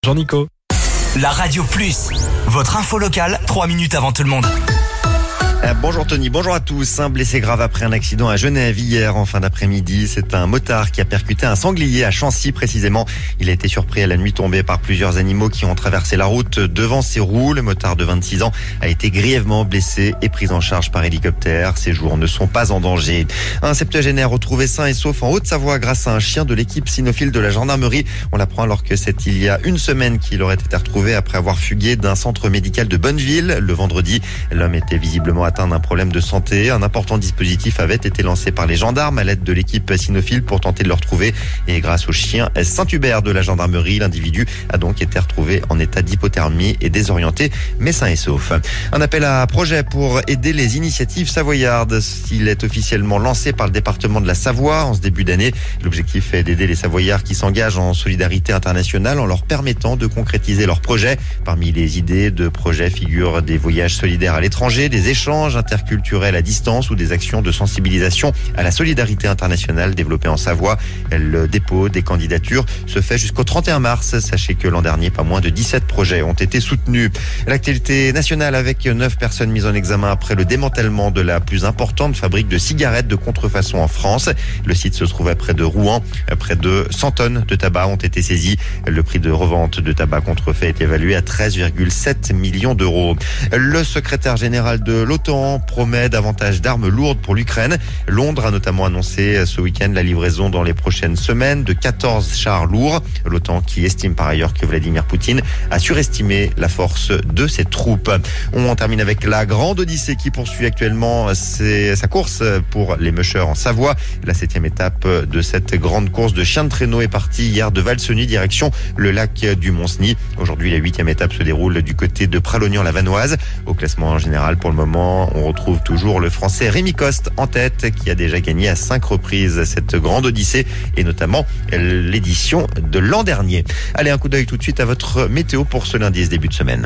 Jean-Nico. La Radio Plus, votre info locale, 3 minutes avant tout le monde. Bonjour Tony, bonjour à tous. Un blessé grave après un accident à Genève hier en fin d'après-midi. C'est un motard qui a percuté un sanglier à Chancy précisément. Il a été surpris à la nuit tombée par plusieurs animaux qui ont traversé la route devant ses roues. Le motard de 26 ans a été grièvement blessé et pris en charge par hélicoptère. Ses jours ne sont pas en danger. Un septuagénaire retrouvé sain et sauf en Haute-Savoie grâce à un chien de l'équipe cynophile de la gendarmerie. On l'apprend alors que c'est il y a une semaine qu'il aurait été retrouvé après avoir fugué d'un centre médical de Bonneville. Le vendredi, l'homme était visiblement atteint d'un problème de santé. Un important dispositif avait été lancé par les gendarmes à l'aide de l'équipe cynophile pour tenter de le retrouver. Et grâce au chien Saint-Hubert de la gendarmerie, l'individu a donc été retrouvé en état d'hypothermie et désorienté, mais sain et sauf. Un appel à projet pour aider les initiatives savoyardes. Il est officiellement lancé par le département de la Savoie en ce début d'année. L'objectif est d'aider les Savoyards qui s'engagent en solidarité internationale en leur permettant de concrétiser leurs projets. Parmi les idées de projets figurent des voyages solidaires à l'étranger, des échanges interculturels à distance ou des actions de sensibilisation à la solidarité internationale développées en Savoie. Le dépôt des candidatures se fait jusqu'au 31 mars. Sachez que l'an dernier, pas moins de 17 projets ont été soutenus. L'actualité nationale avec 9 personnes mises en examen après le démantèlement de la plus importante fabrique de cigarettes de contrefaçon en France. Le site se trouvait près de Rouen. Près de 100 tonnes de tabac ont été saisies. Le prix de revente de tabac contrefait est évalué à 13,7 millions d'euros. Le secrétaire général de l'OTAN promet davantage d'armes lourdes pour l'Ukraine. Londres a notamment annoncé ce week-end la livraison dans les prochaines semaines de 14 chars lourds. L'OTAN qui estime par ailleurs que Vladimir Poutine a surestimé la force de ses troupes. On termine avec la Grande Odyssée qui poursuit actuellement sa course pour les Mûcheurs en Savoie. La 7e étape de cette grande course de chiens de traîneau est partie hier de Valseny direction le lac du Mont-Cenis. Aujourd'hui, la 8e étape se déroule du côté de Pralognan-la-Vanoise. Au classement en général, pour le moment, on retrouve toujours le Français Rémi Coste en tête qui a déjà gagné à 5 reprises cette Grande Odyssée et notamment l'édition de l'an dernier. Allez, un coup d'œil tout de suite à votre météo pour ce lundi et ce début de semaine.